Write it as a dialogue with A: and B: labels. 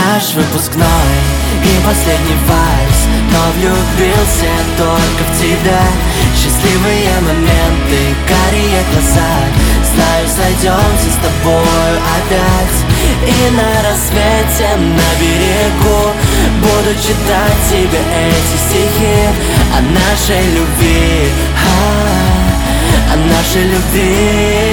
A: наш выпускной и последний вальс, но влюбился только в тебя. Счастливые моменты, карие глаза, знаю, сойдемся с тобою опять. И на рассвете на берегу буду читать тебе эти стихи о нашей любви, о нашей любви.